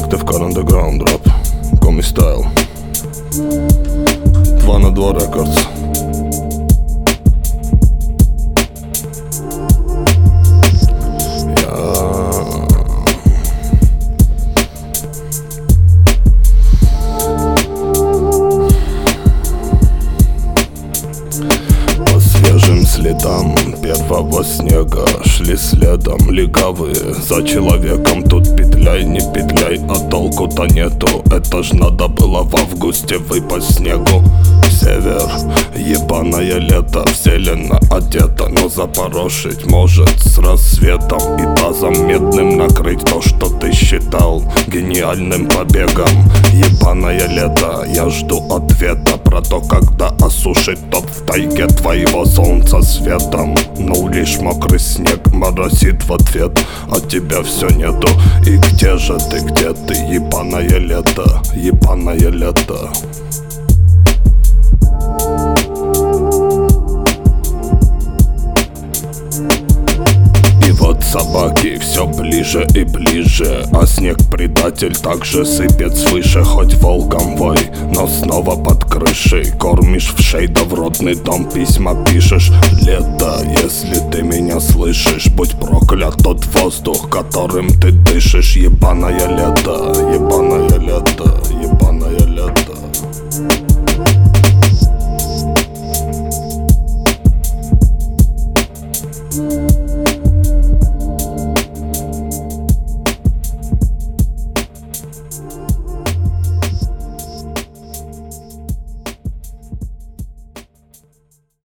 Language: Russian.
Active Car Underground Rap, Comi Style, 2 na 2 Records. Следам первого снега шли следом легавые за человеком. Тут петляй, не петляй, а толку-то нету. Это ж надо было в августе выпасть снегу. Север, ебаное лето, вселенно одета, но запорошить может с рассветом и тазом медным накрыть то, что ты считал гениальным побегом. Ебаное лето, я жду ответа про то, когда осушить топ в тайге твоего солнца светом. Но лишь мокрый снег моросит в ответ, а тебя все нету. И где же ты, где ты, ебаное лето, ебаное лето? Собаки все ближе и ближе, а снег-предатель также сыпет свыше. Хоть волком вой, но снова под крышей. Кормишь в шейда в родный дом, письма пишешь. Лето, если ты меня слышишь, будь проклят тот воздух, которым ты дышишь. Ебаное лето, ебаное лето, ебаное лето.